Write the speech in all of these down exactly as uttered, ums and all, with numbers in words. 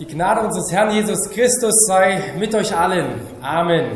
Die Gnade unseres Herrn Jesus Christus sei mit euch allen. Amen.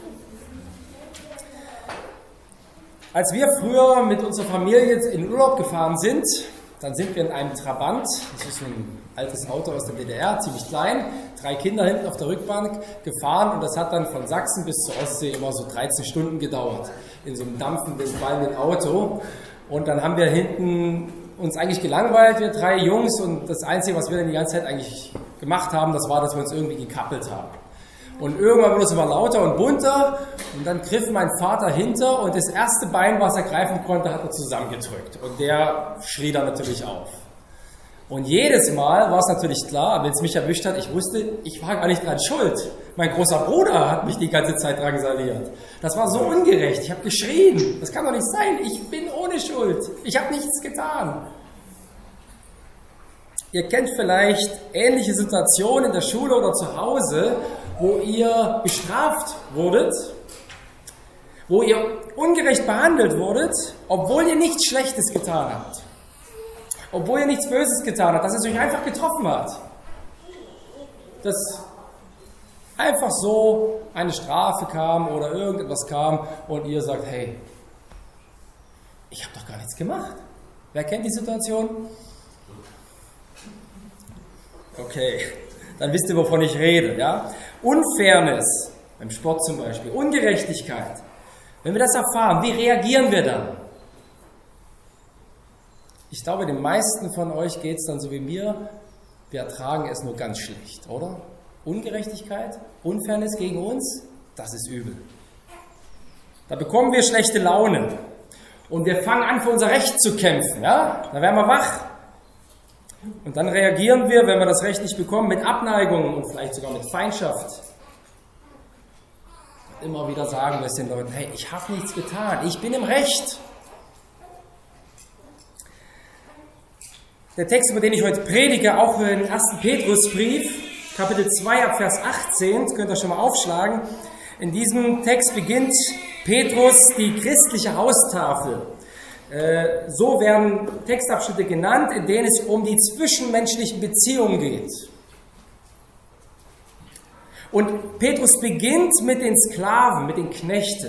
Als wir früher mit unserer Familie in den Urlaub gefahren sind, dann sind wir in einem Trabant, das ist ein altes Auto aus der D D R, ziemlich klein, drei Kinder hinten auf der Rückbank gefahren und das hat dann von Sachsen bis zur Ostsee immer so dreizehn Stunden gedauert, in so einem dampfenden, qualmenden Auto. Und dann haben wir hinten uns eigentlich gelangweilt, wir drei Jungs, und das Einzige, was wir dann die ganze Zeit eigentlich gemacht haben, das war, dass wir uns irgendwie gekappelt haben. Und irgendwann wurde es immer lauter und bunter und dann griff mein Vater hinter und das erste Bein, was er greifen konnte, hat er zusammengedrückt. Und der schrie dann natürlich auf. Und jedes Mal war es natürlich klar, wenn es mich erwischt hat, ich wusste, ich war gar nicht dran schuld. Mein großer Bruder hat mich die ganze Zeit drangsaliert. Das war so ungerecht. Ich habe geschrien. Das kann doch nicht sein. Ich bin ohne Schuld. Ich habe nichts getan. Ihr kennt vielleicht ähnliche Situationen in der Schule oder zu Hause, wo ihr bestraft wurdet, wo ihr ungerecht behandelt wurdet, obwohl ihr nichts Schlechtes getan habt. Obwohl ihr nichts Böses getan habt, dass es euch einfach getroffen hat. Dass einfach so eine Strafe kam oder irgendetwas kam und ihr sagt, hey, ich habe doch gar nichts gemacht. Wer kennt die Situation? Okay, dann wisst ihr, wovon ich rede. Ja? Unfairness, beim Sport zum Beispiel, Ungerechtigkeit. Wenn wir das erfahren, wie reagieren wir dann? Ich glaube, den meisten von euch geht es dann so wie mir, wir ertragen es nur ganz schlecht, oder? Ungerechtigkeit, Unfairness gegen uns, das ist übel. Da bekommen wir schlechte Laune und wir fangen an, für unser Recht zu kämpfen. Ja? Dann werden wir wach und dann reagieren wir, wenn wir das Recht nicht bekommen, mit Abneigung und vielleicht sogar mit Feindschaft. Immer wieder sagen wir es den Leuten, hey, ich habe nichts getan, ich bin im Recht. Der Text, über den ich heute predige, auch im ersten Petrusbrief, Kapitel zwei, ab Vers achtzehn, das könnt ihr schon mal aufschlagen. In diesem Text beginnt Petrus die christliche Haustafel. Äh, so werden Textabschnitte genannt, in denen es um die zwischenmenschlichen Beziehungen geht. Und Petrus beginnt mit den Sklaven, mit den Knechten.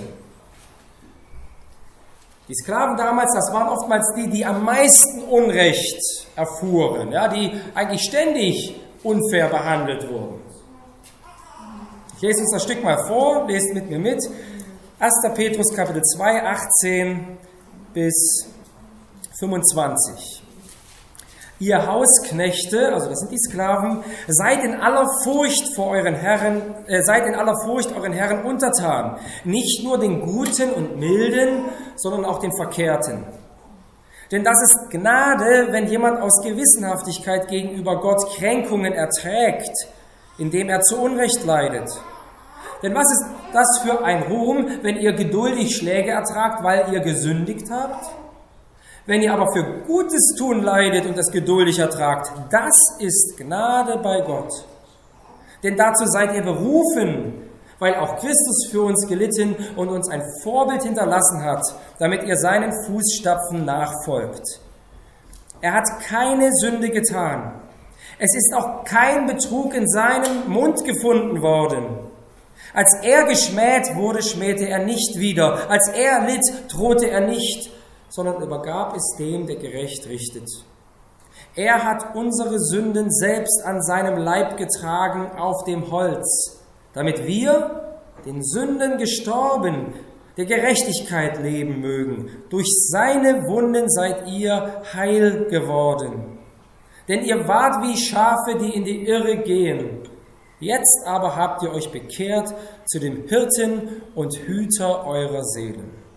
Die Sklaven damals, das waren oftmals die, die am meisten Unrecht erfuhren, ja, die eigentlich ständig unfair behandelt wurden. Ich lese uns das Stück mal vor, lest mit mir mit. erster Petrus Kapitel zwei, achtzehn bis fünfundzwanzig. Ihr Hausknechte, also das sind die Sklaven, seid in aller Furcht vor euren Herren, äh, seid in aller Furcht euren Herren untertan, nicht nur den Guten und Milden, sondern auch den Verkehrten. Denn das ist Gnade, wenn jemand aus Gewissenhaftigkeit gegenüber Gott Kränkungen erträgt, indem er zu Unrecht leidet. Denn was ist das für ein Ruhm, wenn ihr geduldig Schläge ertragt, weil ihr gesündigt habt? Wenn ihr aber für Gutes tun leidet und es geduldig ertragt, das ist Gnade bei Gott. Denn dazu seid ihr berufen, weil auch Christus für uns gelitten und uns ein Vorbild hinterlassen hat, damit ihr seinen Fußstapfen nachfolgt. Er hat keine Sünde getan. Es ist auch kein Betrug in seinem Mund gefunden worden. Als er geschmäht wurde, schmähte er nicht wieder. Als er litt, drohte er nicht, sondern übergab es dem, der gerecht richtet. Er hat unsere Sünden selbst an seinem Leib getragen auf dem Holz, damit wir, den Sünden gestorben, der Gerechtigkeit leben mögen. Durch seine Wunden seid ihr heil geworden. Denn ihr wart wie Schafe, die in die Irre gehen. Jetzt aber habt ihr euch bekehrt zu dem Hirten und Hüter eurer Seelen.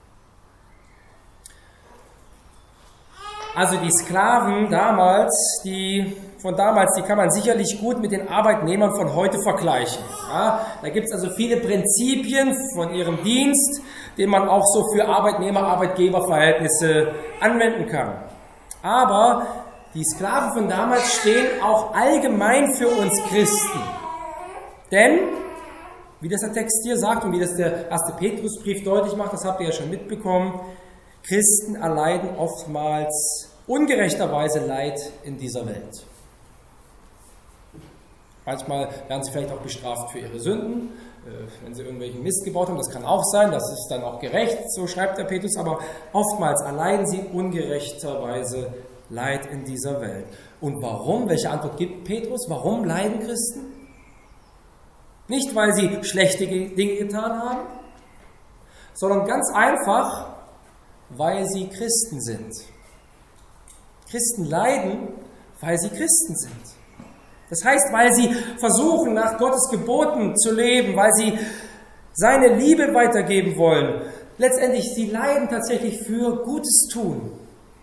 Also die Sklaven damals, die von damals, die kann man sicherlich gut mit den Arbeitnehmern von heute vergleichen. Ja, da gibt es also viele Prinzipien von ihrem Dienst, den man auch so für Arbeitnehmer-Arbeitgeber-Verhältnisse anwenden kann. Aber die Sklaven von damals stehen auch allgemein für uns Christen. Denn, wie das der Text hier sagt und wie das der erste Petrusbrief deutlich macht, das habt ihr ja schon mitbekommen, Christen erleiden oftmals ungerechterweise Leid in dieser Welt. Manchmal werden sie vielleicht auch bestraft für ihre Sünden, wenn sie irgendwelchen Mist gebaut haben. Das kann auch sein, das ist dann auch gerecht, so schreibt der Petrus. Aber oftmals erleiden sie ungerechterweise Leid in dieser Welt. Und warum? Welche Antwort gibt Petrus? Warum leiden Christen? Nicht, weil sie schlechte Dinge getan haben, sondern ganz einfach, weil sie Christen sind. Christen leiden, weil sie Christen sind. Das heißt, weil sie versuchen, nach Gottes Geboten zu leben, weil sie seine Liebe weitergeben wollen. Letztendlich, sie leiden tatsächlich für Gutes tun.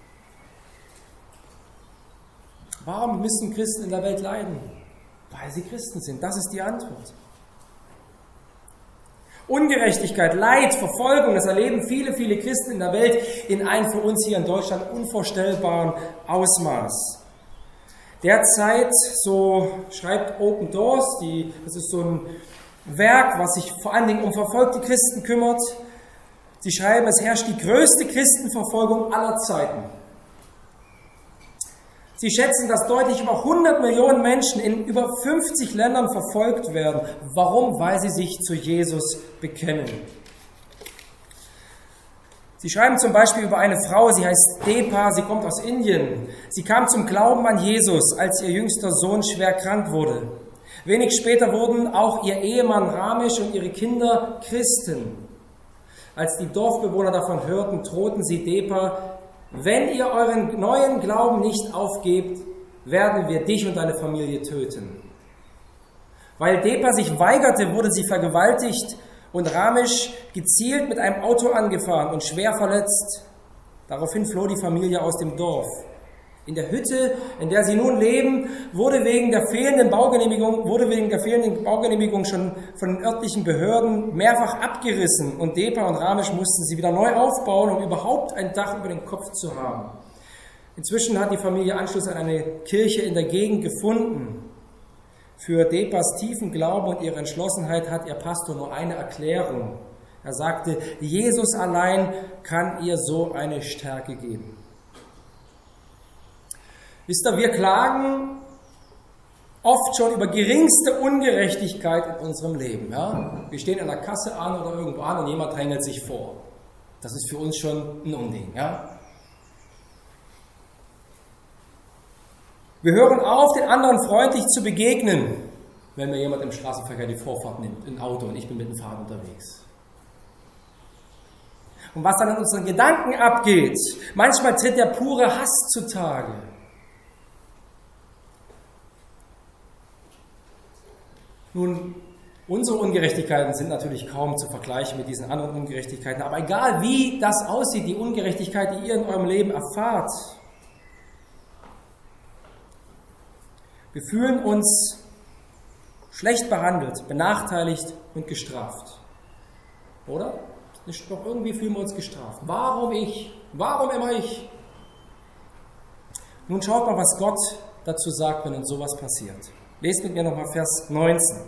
Warum müssen Christen in der Welt leiden? Weil sie Christen sind. Das ist die Antwort. Ungerechtigkeit, Leid, Verfolgung, das erleben viele, viele Christen in der Welt in einem für uns hier in Deutschland unvorstellbaren Ausmaß. Derzeit, so schreibt Open Doors, die, das ist so ein Werk, was sich vor allen Dingen um verfolgte Christen kümmert. Sie schreiben, es herrscht die größte Christenverfolgung aller Zeiten. Sie schätzen, dass deutlich über hundert Millionen Menschen in über fünfzig Ländern verfolgt werden. Warum? Weil sie sich zu Jesus bekennen. Sie schreiben zum Beispiel über eine Frau, sie heißt Depa, sie kommt aus Indien. Sie kam zum Glauben an Jesus, als ihr jüngster Sohn schwer krank wurde. Wenig später wurden auch ihr Ehemann Ramesh und ihre Kinder Christen. Als die Dorfbewohner davon hörten, drohten sie Depa: Wenn ihr euren neuen Glauben nicht aufgebt, werden wir dich und deine Familie töten. Weil Depa sich weigerte, wurde sie vergewaltigt und Ramesh gezielt mit einem Auto angefahren und schwer verletzt. Daraufhin floh die Familie aus dem Dorf. In der Hütte, in der sie nun leben, wurde wegen der fehlenden Baugenehmigung, wurde wegen der fehlenden Baugenehmigung schon von den örtlichen Behörden mehrfach abgerissen und Depa und Ramesh mussten sie wieder neu aufbauen, um überhaupt ein Dach über den Kopf zu haben. Inzwischen hat die Familie Anschluss an eine Kirche in der Gegend gefunden. Für Depas tiefen Glauben und ihre Entschlossenheit hat ihr Pastor nur eine Erklärung. Er sagte, Jesus allein kann ihr so eine Stärke geben. Wisst ihr, wir klagen oft schon über geringste Ungerechtigkeit in unserem Leben. Ja? Wir stehen an der Kasse an oder irgendwo an und jemand drängelt sich vor. Das ist für uns schon ein Unding. Ja? Wir hören auf, den anderen freundlich zu begegnen, wenn mir jemand im Straßenverkehr die Vorfahrt nimmt, ein Auto und ich bin mit dem Fahrrad unterwegs. Und was dann in unseren Gedanken abgeht, manchmal tritt der pure Hass zutage. Nun, unsere Ungerechtigkeiten sind natürlich kaum zu vergleichen mit diesen anderen Ungerechtigkeiten, aber egal wie das aussieht, die Ungerechtigkeit, die ihr in eurem Leben erfahrt, wir fühlen uns schlecht behandelt, benachteiligt und gestraft. Oder? Doch irgendwie fühlen wir uns gestraft. Warum ich? Warum immer ich? Nun schaut mal, was Gott dazu sagt, wenn uns sowas passiert. Lest mit mir nochmal Vers neunzehn.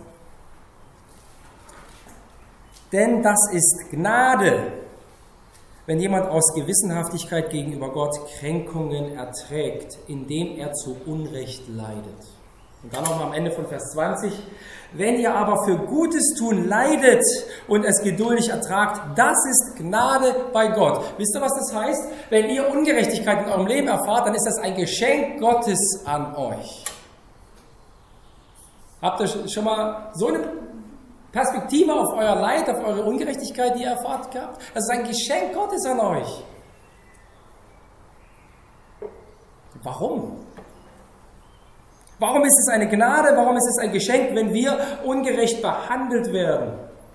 Denn das ist Gnade, wenn jemand aus Gewissenhaftigkeit gegenüber Gott Kränkungen erträgt, indem er zu Unrecht leidet. Und dann nochmal am Ende von Vers zwanzig. Wenn ihr aber für Gutes tun leidet und es geduldig ertragt, das ist Gnade bei Gott. Wisst ihr, was das heißt? Wenn ihr Ungerechtigkeit in eurem Leben erfahrt, dann ist das ein Geschenk Gottes an euch. Habt ihr schon mal so eine Perspektive auf euer Leid, auf eure Ungerechtigkeit, die ihr erfahrt gehabt? Das ist ein Geschenk Gottes an euch. Warum? Warum ist es eine Gnade? Warum ist es ein Geschenk, wenn wir ungerecht behandelt werden?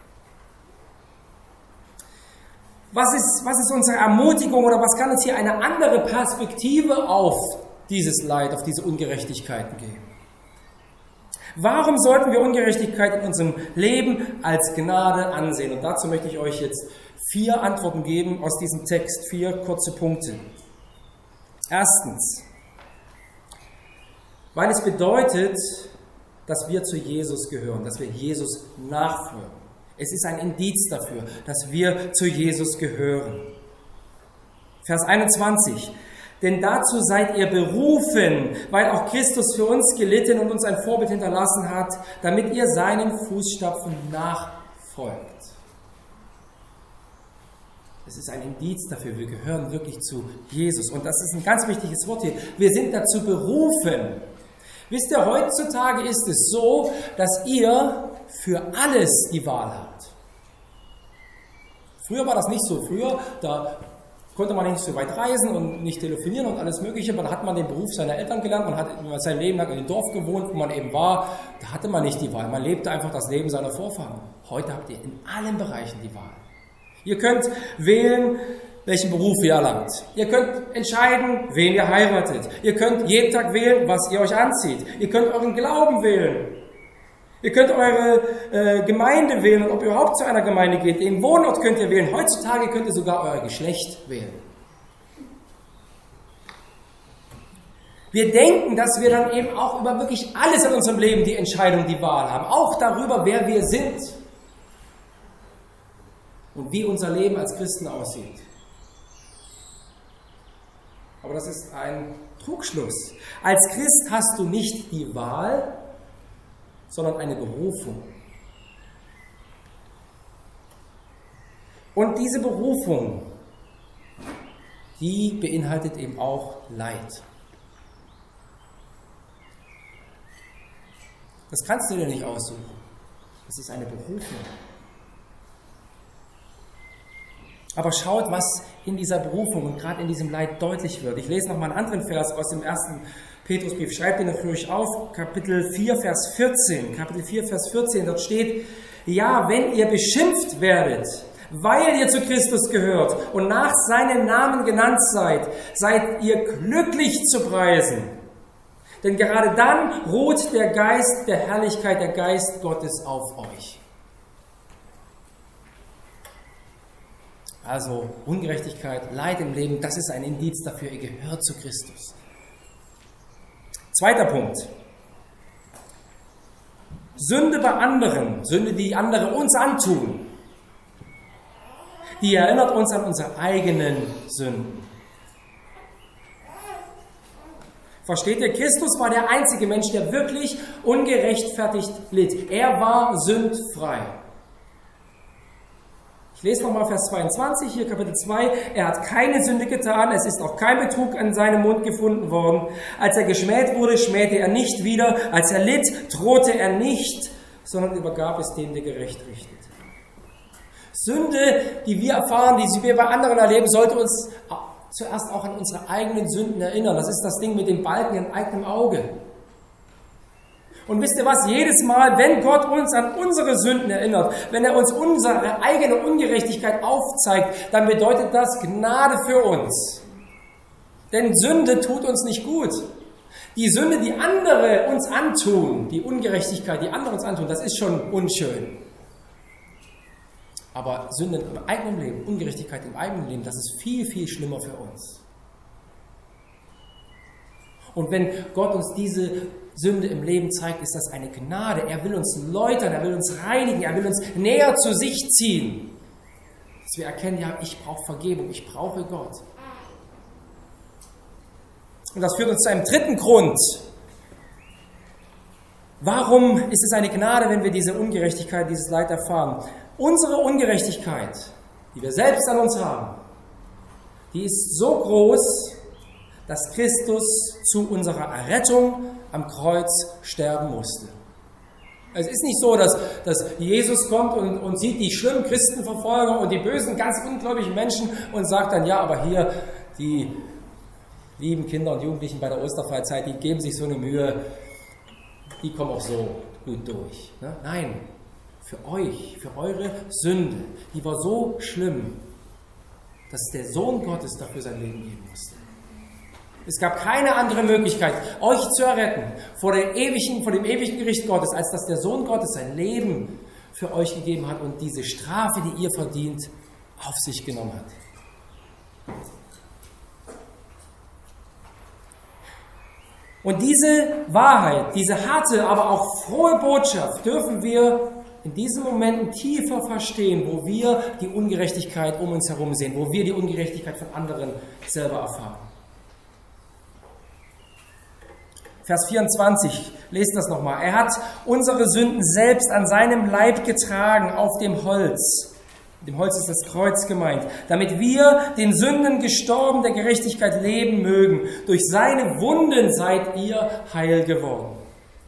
Was ist, was ist unsere Ermutigung oder was kann uns hier eine andere Perspektive auf dieses Leid, auf diese Ungerechtigkeiten geben? Warum sollten wir Ungerechtigkeit in unserem Leben als Gnade ansehen? Und dazu möchte ich euch jetzt vier Antworten geben aus diesem Text, vier kurze Punkte. Erstens, weil es bedeutet, dass wir zu Jesus gehören, dass wir Jesus nachfolgen. Es ist ein Indiz dafür, dass wir zu Jesus gehören. Vers einundzwanzig. Denn dazu seid ihr berufen, weil auch Christus für uns gelitten und uns ein Vorbild hinterlassen hat, damit ihr seinen Fußstapfen nachfolgt. Es ist ein Indiz dafür, wir gehören wirklich zu Jesus. Und das ist ein ganz wichtiges Wort hier. Wir sind dazu berufen. Wisst ihr, heutzutage ist es so, dass ihr für alles die Wahl habt. Früher war das nicht so. Früher, da konnte man nicht so weit reisen und nicht telefonieren und alles Mögliche. Aber da hat man den Beruf seiner Eltern gelernt. Man hat sein Leben lang in dem Dorf gewohnt, wo man eben war. Da hatte man nicht die Wahl. Man lebte einfach das Leben seiner Vorfahren. Heute habt ihr in allen Bereichen die Wahl. Ihr könnt wählen, welchen Beruf ihr erlangt. Ihr könnt entscheiden, wen ihr heiratet. Ihr könnt jeden Tag wählen, was ihr euch anzieht. Ihr könnt euren Glauben wählen. Ihr könnt eure äh, Gemeinde wählen und ob ihr überhaupt zu einer Gemeinde geht. Den Wohnort könnt ihr wählen. Heutzutage könnt ihr sogar euer Geschlecht wählen. Wir denken, dass wir dann eben auch über wirklich alles in unserem Leben die Entscheidung, die Wahl haben. Auch darüber, wer wir sind. Und wie unser Leben als Christen aussieht. Aber das ist ein Trugschluss. Als Christ hast du nicht die Wahl, sondern eine Berufung. Und diese Berufung, die beinhaltet eben auch Leid. Das kannst du dir nicht aussuchen. Das ist eine Berufung. Aber schaut, was in dieser Berufung und gerade in diesem Leid deutlich wird. Ich lese nochmal einen anderen Vers aus dem ersten Petrusbrief. Schreibt ihn ruhig auf, Kapitel vier, Vers vierzehn. Kapitel vier, Vers vierzehn, dort steht, ja, wenn ihr beschimpft werdet, weil ihr zu Christus gehört und nach seinem Namen genannt seid, seid ihr glücklich zu preisen. Denn gerade dann ruht der Geist der Herrlichkeit, der Geist Gottes auf euch. Also Ungerechtigkeit, Leid im Leben, das ist ein Indiz dafür, ihr gehört zu Christus. Zweiter Punkt. Sünde bei anderen, Sünde, die andere uns antun, die erinnert uns an unsere eigenen Sünden. Versteht ihr, Christus war der einzige Mensch, der wirklich ungerechtfertigt litt. Er war sündfrei. Ich lese nochmal Vers zweiundzwanzig, hier Kapitel zwei. Er hat keine Sünde getan, es ist auch kein Betrug an seinem Mund gefunden worden. Als er geschmäht wurde, schmähte er nicht wieder. Als er litt, drohte er nicht, sondern übergab es dem, der gerecht richtet. Sünde, die wir erfahren, die wir bei anderen erleben, sollte uns zuerst auch an unsere eigenen Sünden erinnern. Das ist das Ding mit dem Balken im eigenen Auge. Und wisst ihr was? Jedes Mal, wenn Gott uns an unsere Sünden erinnert, wenn er uns unsere eigene Ungerechtigkeit aufzeigt, dann bedeutet das Gnade für uns. Denn Sünde tut uns nicht gut. Die Sünde, die andere uns antun, die Ungerechtigkeit, die andere uns antun, das ist schon unschön. Aber Sünde im eigenen Leben, Ungerechtigkeit im eigenen Leben, das ist viel, viel schlimmer für uns. Und wenn Gott uns diese Sünde im Leben zeigt, ist das eine Gnade. Er will uns läutern, er will uns reinigen, er will uns näher zu sich ziehen. Dass wir erkennen, ja, ich brauche Vergebung, ich brauche Gott. Und das führt uns zu einem dritten Grund. Warum ist es eine Gnade, wenn wir diese Ungerechtigkeit, dieses Leid erfahren? Unsere Ungerechtigkeit, die wir selbst an uns haben, die ist so groß, dass Christus zu unserer Errettung am Kreuz sterben musste. Es ist nicht so, dass, dass Jesus kommt und, und sieht die schlimmen Christenverfolger und die bösen, ganz ungläubigen Menschen und sagt dann, ja, aber hier die lieben Kinder und Jugendlichen bei der Osterfreizeit, die geben sich so eine Mühe, die kommen auch so gut durch. Ne? Nein, für euch, für eure Sünde, die war so schlimm, dass der Sohn Gottes dafür sein Leben geben musste. Es gab keine andere Möglichkeit, euch zu erretten vor, der ewigen, vor dem ewigen Gericht Gottes, als dass der Sohn Gottes sein Leben für euch gegeben hat und diese Strafe, die ihr verdient, auf sich genommen hat. Und diese Wahrheit, diese harte, aber auch frohe Botschaft dürfen wir in diesen Momenten tiefer verstehen, wo wir die Ungerechtigkeit um uns herum sehen, wo wir die Ungerechtigkeit von anderen selber erfahren. Vers vierundzwanzig, lest das nochmal. Er hat unsere Sünden selbst an seinem Leib getragen auf dem Holz. Mit dem Holz ist das Kreuz gemeint. Damit wir den Sünden gestorben, der Gerechtigkeit leben mögen. Durch seine Wunden seid ihr heil geworden.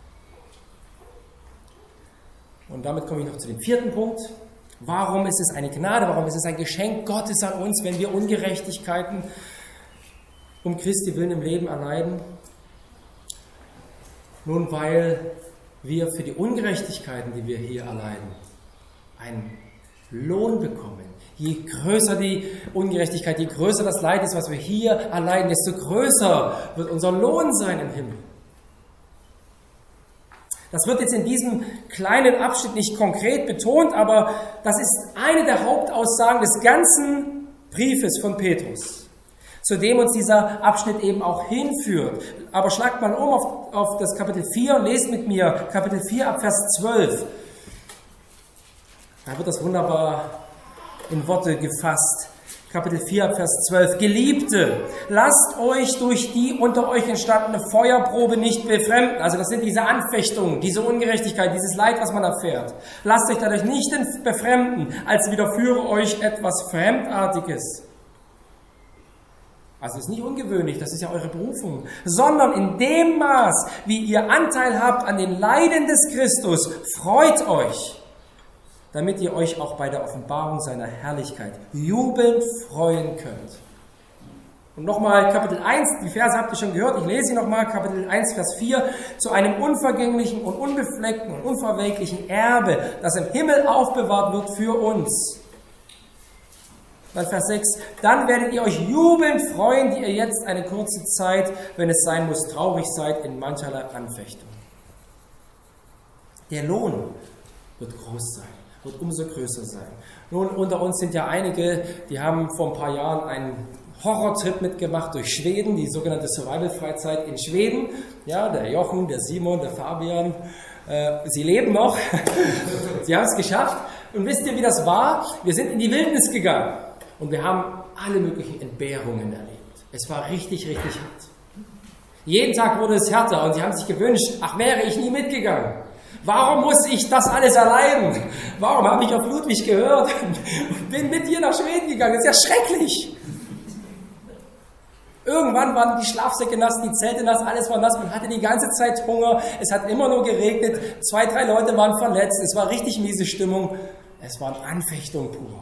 Und damit komme ich noch zu dem vierten Punkt. Warum ist es eine Gnade, warum ist es ein Geschenk Gottes an uns, wenn wir Ungerechtigkeiten um Christi willen im Leben erleiden? Nun, weil wir für die Ungerechtigkeiten, die wir hier erleiden, einen Lohn bekommen. Je größer die Ungerechtigkeit, je größer das Leid ist, was wir hier erleiden, desto größer wird unser Lohn sein im Himmel. Das wird jetzt in diesem kleinen Abschnitt nicht konkret betont, aber das ist eine der Hauptaussagen des ganzen Briefes von Petrus, zu dem uns dieser Abschnitt eben auch hinführt. Aber schlagt mal um auf, auf das Kapitel vier und lest mit mir Kapitel vier ab Vers zwölf. Da wird das wunderbar in Worte gefasst. Kapitel vier, Vers zwölf. Geliebte, lasst euch durch die unter euch entstandene Feuerprobe nicht befremden. Also das sind diese Anfechtungen, diese Ungerechtigkeit, dieses Leid, was man erfährt. Lasst euch dadurch nicht befremden, als widerführe euch etwas Fremdartiges. Also es ist nicht ungewöhnlich, das ist ja eure Berufung, sondern in dem Maß, wie ihr Anteil habt an den Leiden des Christus, freut euch, damit ihr euch auch bei der Offenbarung seiner Herrlichkeit jubelnd freuen könnt. Und nochmal Kapitel eins, die Verse habt ihr schon gehört, ich lese sie nochmal, Kapitel eins, Vers vier, zu einem unvergänglichen und unbefleckten und unverwelklichen Erbe, das im Himmel aufbewahrt wird für uns. Dann Vers sechs, dann werdet ihr euch jubelnd freuen, die ihr jetzt eine kurze Zeit, wenn es sein muss, traurig seid in mancherlei Anfechtung. Der Lohn wird groß sein. Wird umso größer sein. Nun, unter uns sind ja einige, die haben vor ein paar Jahren einen Horrortrip mitgemacht durch Schweden, die sogenannte Survival-Freizeit in Schweden. Ja, der Jochen, der Simon, der Fabian, äh, sie leben noch. Sie haben es geschafft. Und wisst ihr, wie das war? Wir sind in die Wildnis gegangen und wir haben alle möglichen Entbehrungen erlebt. Es war richtig, richtig hart. Jeden Tag wurde es härter und sie haben sich gewünscht, ach, wäre ich nie mitgegangen. Warum muss ich das alles erleiden? Warum habe ich auf Ludwig gehört und bin mit dir nach Schweden gegangen? Das ist ja schrecklich. Irgendwann waren die Schlafsäcke nass, die Zelte nass, alles war nass. Man hatte die ganze Zeit Hunger. Es hat immer nur geregnet. Zwei, drei Leute waren verletzt. Es war richtig miese Stimmung. Es war Anfechtung pur.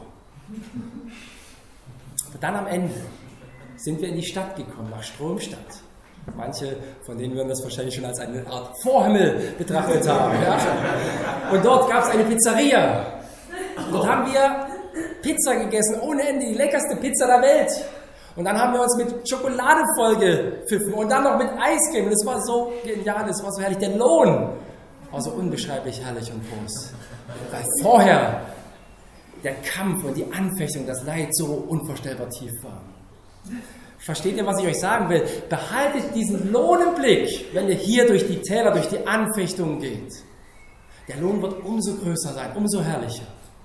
Aber dann am Ende sind wir in die Stadt gekommen, nach Stromstadt. Manche von denen würden das wahrscheinlich schon als eine Art Vorhimmel betrachtet haben. Ja? Und dort gab es eine Pizzeria. Und dort haben wir Pizza gegessen, ohne Ende, die leckerste Pizza der Welt. Und dann haben wir uns mit Schokolade vollgepfiffen und dann noch mit Eiscreme. Und es war so genial, es war so herrlich. Der Lohn war so unbeschreiblich herrlich und groß. Weil vorher der Kampf und die Anfechtung, das Leid so unvorstellbar tief war. Versteht ihr, was ich euch sagen will? Behaltet diesen Lohn im Blick, wenn ihr hier durch die Täler, durch die Anfechtungen geht. Der Lohn wird umso größer sein, umso herrlicher.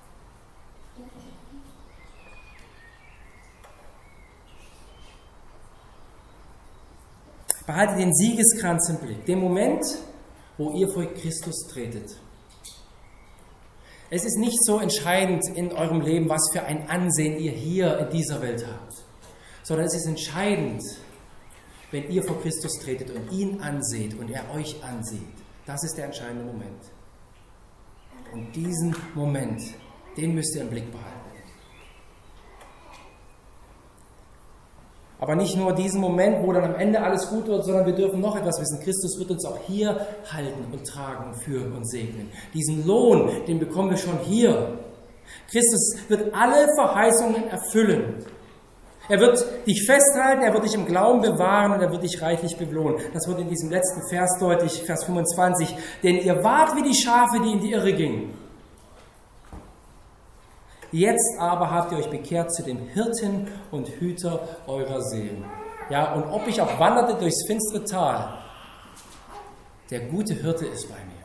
Behaltet den Siegeskranz im Blick, den Moment, wo ihr vor Christus tretet. Es ist nicht so entscheidend in eurem Leben, was für ein Ansehen ihr hier in dieser Welt habt, sondern es ist entscheidend, wenn ihr vor Christus tretet und ihn anseht und er euch ansieht. Das ist der entscheidende Moment. Und diesen Moment, den müsst ihr im Blick behalten. Aber nicht nur diesen Moment, wo dann am Ende alles gut wird, sondern wir dürfen noch etwas wissen. Christus wird uns auch hier halten und tragen, führen und segnen. Diesen Lohn, den bekommen wir schon hier. Christus wird alle Verheißungen erfüllen. Er wird dich festhalten, er wird dich im Glauben bewahren und er wird dich reichlich belohnen. Das wird in diesem letzten Vers deutlich, Vers fünfundzwanzig. Denn ihr wart wie die Schafe, die in die Irre gingen. Jetzt aber habt ihr euch bekehrt zu dem Hirten und Hüter eurer Seelen. Ja, und ob ich auch wanderte durchs finstere Tal, der gute Hirte ist bei mir.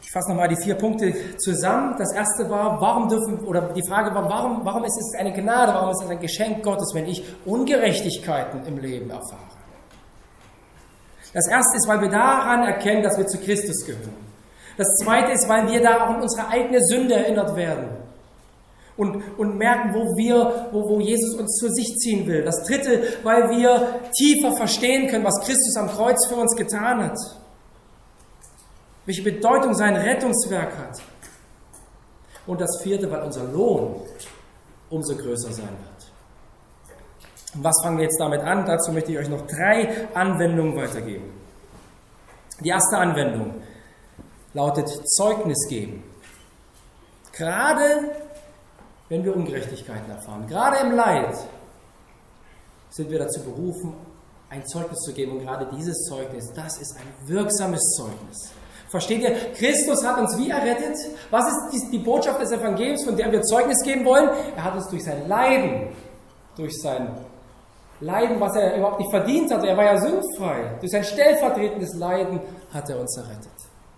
Ich fasse nochmal die vier Punkte zusammen. Das erste war, warum dürfen, oder die Frage war, warum, warum ist es eine Gnade, warum ist es ein Geschenk Gottes, wenn ich Ungerechtigkeiten im Leben erfahre? Das erste ist, weil wir daran erkennen, dass wir zu Christus gehören. Das zweite ist, weil wir da auch an unsere eigene Sünde erinnert werden und, und merken, wo, wir, wo, wo Jesus uns zu sich ziehen will. Das dritte, weil wir tiefer verstehen können, was Christus am Kreuz für uns getan hat. Welche Bedeutung sein Rettungswerk hat. Und das vierte, weil unser Lohn umso größer sein wird. Und was fangen wir jetzt damit an? Dazu möchte ich euch noch drei Anwendungen weitergeben. Die erste Anwendung lautet Zeugnis geben. Gerade wenn wir Ungerechtigkeiten erfahren, gerade im Leid, sind wir dazu berufen, ein Zeugnis zu geben. Und gerade dieses Zeugnis, das ist ein wirksames Zeugnis. Versteht ihr? Christus hat uns wie errettet? Was ist die Botschaft des Evangeliums, von der wir Zeugnis geben wollen? Er hat uns durch sein Leiden, durch sein Leiden, was er überhaupt nicht verdient hatte, er war ja sündfrei, durch sein stellvertretendes Leiden hat er uns errettet.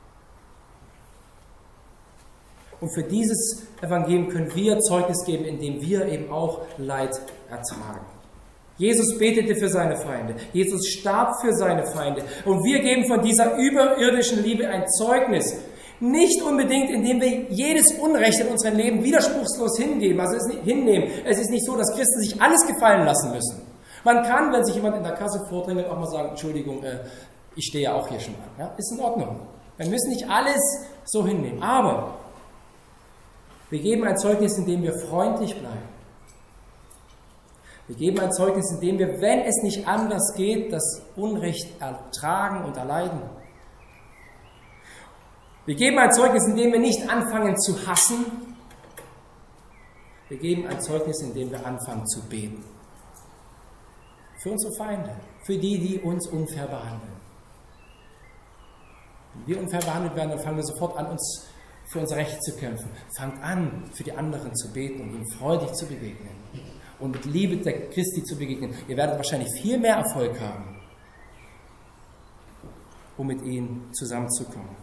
Und für dieses Evangelium können wir Zeugnis geben, indem wir eben auch Leid ertragen. Jesus betete für seine Feinde. Jesus starb für seine Feinde. Und wir geben von dieser überirdischen Liebe ein Zeugnis. Nicht unbedingt, indem wir jedes Unrecht in unserem Leben widerspruchslos hingeben, also es ist hinnehmen. Es ist nicht so, dass Christen sich alles gefallen lassen müssen. Man kann, wenn sich jemand in der Kasse vordrängelt, auch mal sagen, Entschuldigung, äh, ich stehe ja auch hier schon an. Ja? Ist in Ordnung. Wir müssen nicht alles so hinnehmen. Aber wir geben ein Zeugnis, indem wir freundlich bleiben. Wir geben ein Zeugnis, indem wir, wenn es nicht anders geht, das Unrecht ertragen und erleiden. Wir geben ein Zeugnis, indem wir nicht anfangen zu hassen. Wir geben ein Zeugnis, indem wir anfangen zu beten. Für unsere Feinde, für die, die uns unfair behandeln. Wenn wir unfair behandelt werden, dann fangen wir sofort an, uns für unser Recht zu kämpfen. Fangt an, für die anderen zu beten und ihnen freudig zu begegnen. Und mit Liebe der Christi zu begegnen. Ihr werdet wahrscheinlich viel mehr Erfolg haben, um mit ihnen zusammenzukommen.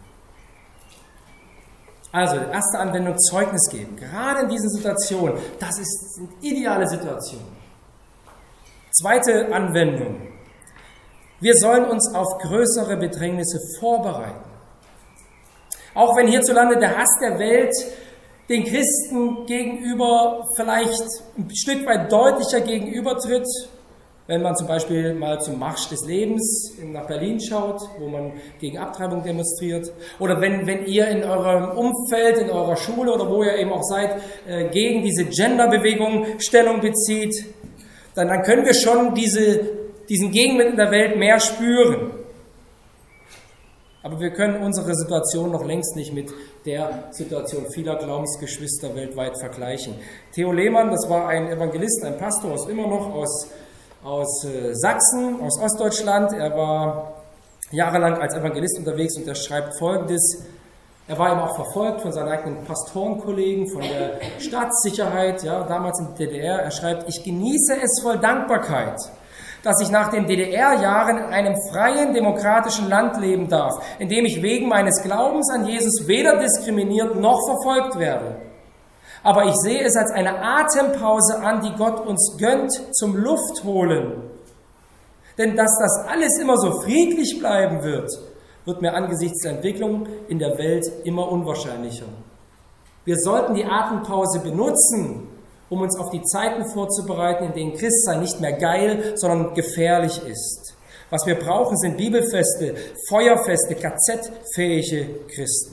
Also, die erste Anwendung, Zeugnis geben. Gerade in diesen Situationen, das ist eine ideale Situation. Zweite Anwendung. Wir sollen uns auf größere Bedrängnisse vorbereiten. Auch wenn hierzulande der Hass der Welt den Christen gegenüber vielleicht ein Stück weit deutlicher gegenübertritt, wenn man zum Beispiel mal zum Marsch des Lebens nach Berlin schaut, wo man gegen Abtreibung demonstriert, oder wenn, wenn ihr in eurem Umfeld, in eurer Schule oder wo ihr eben auch seid, äh, gegen diese Genderbewegung Stellung bezieht, dann, dann können wir schon diese, diesen Gegenwind in der Welt mehr spüren. Aber wir können unsere Situation noch längst nicht mit der Situation vieler Glaubensgeschwister weltweit vergleichen. Theo Lehmann, das war ein Evangelist, ein Pastor, aus immer noch aus, aus äh, Sachsen, aus Ostdeutschland. Er war jahrelang als Evangelist unterwegs und er schreibt Folgendes. Er war eben auch verfolgt von seinen eigenen Pastorenkollegen, von der Staatssicherheit, ja, damals in der D D R. Er schreibt, ich genieße es voll Dankbarkeit, dass ich nach den D D R-Jahren in einem freien, demokratischen Land leben darf, in dem ich wegen meines Glaubens an Jesus weder diskriminiert noch verfolgt werde. Aber ich sehe es als eine Atempause an, die Gott uns gönnt zum Luftholen. Denn dass das alles immer so friedlich bleiben wird, wird mir angesichts der Entwicklung in der Welt immer unwahrscheinlicher. Wir sollten die Atempause benutzen, um uns auf die Zeiten vorzubereiten, in denen Christsein nicht mehr geil, sondern gefährlich ist. Was wir brauchen, sind bibelfeste, feuerfeste, K Z-fähige Christen.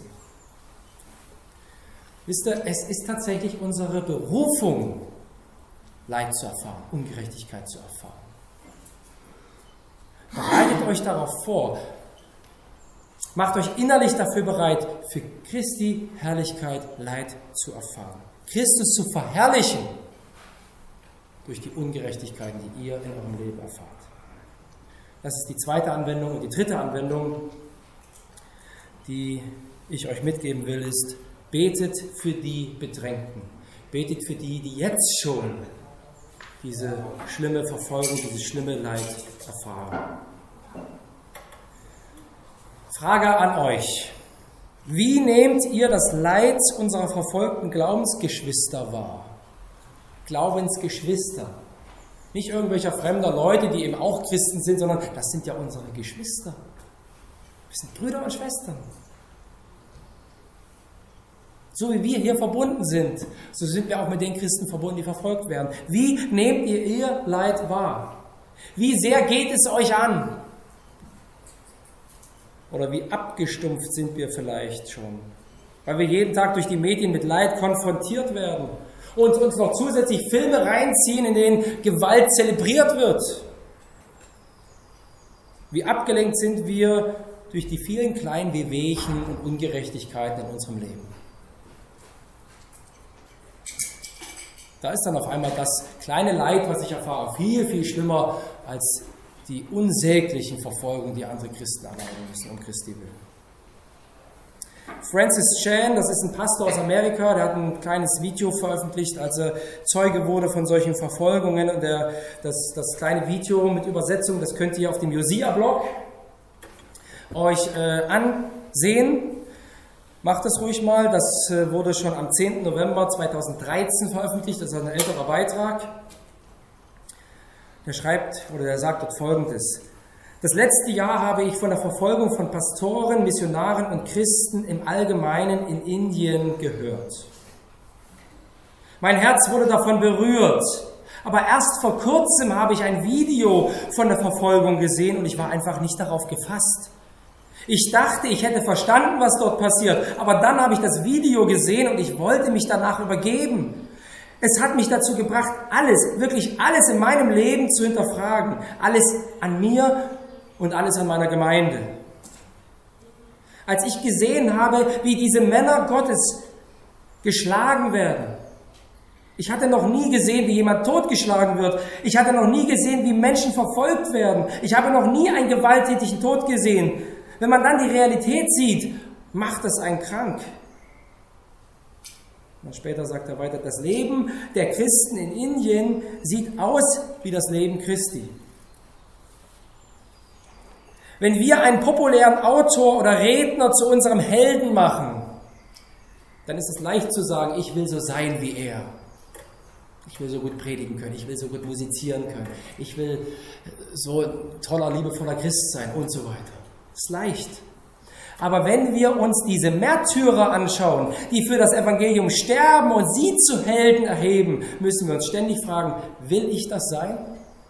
Wisst ihr, es ist tatsächlich unsere Berufung, Leid zu erfahren, Ungerechtigkeit zu erfahren. Bereitet euch darauf vor. Macht euch innerlich dafür bereit, für Christi Herrlichkeit Leid zu erfahren. Christus zu verherrlichen durch die Ungerechtigkeiten, die ihr in eurem Leben erfahrt. Das ist die zweite Anwendung. Und die dritte Anwendung, die ich euch mitgeben will, ist, betet für die Bedrängten. Betet für die, die jetzt schon diese schlimme Verfolgung, dieses schlimme Leid erfahren. Frage an euch. Wie nehmt ihr das Leid unserer verfolgten Glaubensgeschwister wahr? Glaubensgeschwister. Nicht irgendwelcher fremder Leute, die eben auch Christen sind, sondern das sind ja unsere Geschwister. Wir sind Brüder und Schwestern. So wie wir hier verbunden sind, so sind wir auch mit den Christen verbunden, die verfolgt werden. Wie nehmt ihr ihr Leid wahr? Wie sehr geht es euch an? Oder wie abgestumpft sind wir vielleicht schon? Weil wir jeden Tag durch die Medien mit Leid konfrontiert werden und uns noch zusätzlich Filme reinziehen, in denen Gewalt zelebriert wird. Wie abgelenkt sind wir durch die vielen kleinen Wehwehchen und Ungerechtigkeiten in unserem Leben. Da ist dann auf einmal das kleine Leid, was ich erfahre, viel, viel schlimmer als die unsäglichen Verfolgungen, die andere Christen erleiden müssen um Christi willen. Francis Chan, das ist ein Pastor aus Amerika, der hat ein kleines Video veröffentlicht, als er Zeuge wurde von solchen Verfolgungen. Und der, das, das kleine Video mit Übersetzung, das könnt ihr auf dem Josia-Blog euch äh, ansehen. Macht das ruhig mal, das äh, wurde schon am zehnten November zweitausenddreizehn veröffentlicht, das ist ein älterer Beitrag. Der schreibt, oder der sagt dort Folgendes: Das letzte Jahr habe ich von der Verfolgung von Pastoren, Missionaren und Christen im Allgemeinen in Indien gehört. Mein Herz wurde davon berührt, aber erst vor kurzem habe ich ein Video von der Verfolgung gesehen und ich war einfach nicht darauf gefasst. Ich dachte, ich hätte verstanden, was dort passiert, aber dann habe ich das Video gesehen und ich wollte mich danach übergeben. Es hat mich dazu gebracht, alles, wirklich alles in meinem Leben zu hinterfragen, alles an mir und alles an meiner Gemeinde. Als ich gesehen habe, wie diese Männer Gottes geschlagen werden, ich hatte noch nie gesehen, wie jemand totgeschlagen wird. Ich hatte noch nie gesehen, wie Menschen verfolgt werden. Ich habe noch nie einen gewalttätigen Tod gesehen. Wenn man dann die Realität sieht, macht das einen krank. Und später sagt er weiter, das Leben der Christen in Indien sieht aus wie das Leben Christi. Wenn wir einen populären Autor oder Redner zu unserem Helden machen, dann ist es leicht zu sagen, ich will so sein wie er. Ich will so gut predigen können, ich will so gut musizieren können, ich will so ein toller, liebevoller Christ sein und so weiter. Das ist leicht. Aber wenn wir uns diese Märtyrer anschauen, die für das Evangelium sterben und sie zu Helden erheben, müssen wir uns ständig fragen, will ich das sein?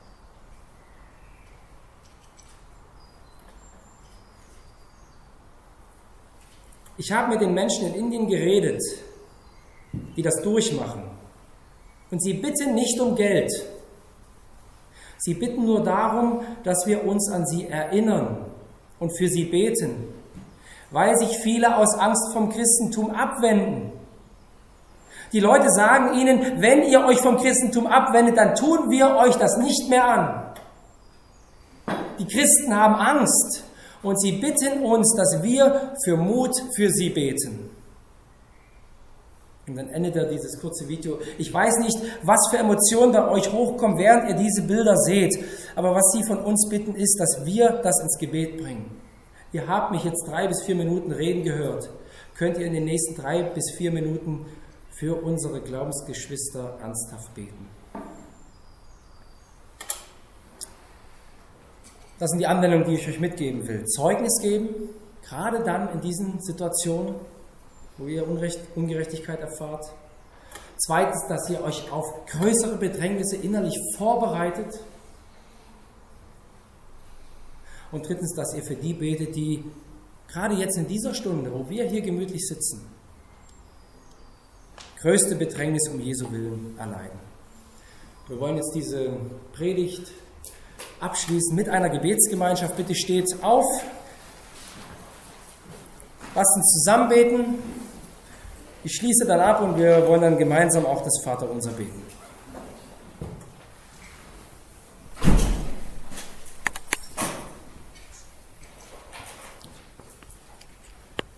Ich habe mit den Menschen in Indien geredet, die das durchmachen. Und sie bitten nicht um Geld. Sie bitten nur darum, dass wir uns an sie erinnern und für sie beten, weil sich viele aus Angst vom Christentum abwenden. Die Leute sagen ihnen, wenn ihr euch vom Christentum abwendet, dann tun wir euch das nicht mehr an. Die Christen haben Angst und sie bitten uns, dass wir für Mut für sie beten. Und dann endet er dieses kurze Video. Ich weiß nicht, was für Emotionen bei euch hochkommen, während ihr diese Bilder seht. Aber was sie von uns bitten, ist, dass wir das ins Gebet bringen. Ihr habt mich jetzt drei bis vier Minuten reden gehört. Könnt ihr in den nächsten drei bis vier Minuten für unsere Glaubensgeschwister ernsthaft beten? Das sind die Anwendungen, die ich euch mitgeben will. Zeugnis geben, gerade dann in diesen Situationen, wo ihr Unrecht, Ungerechtigkeit erfahrt. Zweitens, dass ihr euch auf größere Bedrängnisse innerlich vorbereitet. Und drittens, dass ihr für die betet, die gerade jetzt in dieser Stunde, wo wir hier gemütlich sitzen, größte Bedrängnis um Jesu Willen erleiden. Wir wollen jetzt diese Predigt abschließen mit einer Gebetsgemeinschaft. Bitte steht auf, lasst uns zusammen beten. Ich schließe dann ab und wir wollen dann gemeinsam auch das Vaterunser beten.